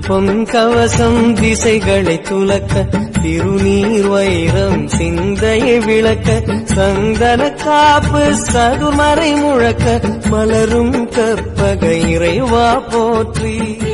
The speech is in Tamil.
பொன்கவசம் திசைகளை துலக்க திருநீர் வைரம் சிந்தையை விளக்க சந்தன காப்பு சதுர்மறை முழக்க மலரும் கற்பக இறைவா போற்றி.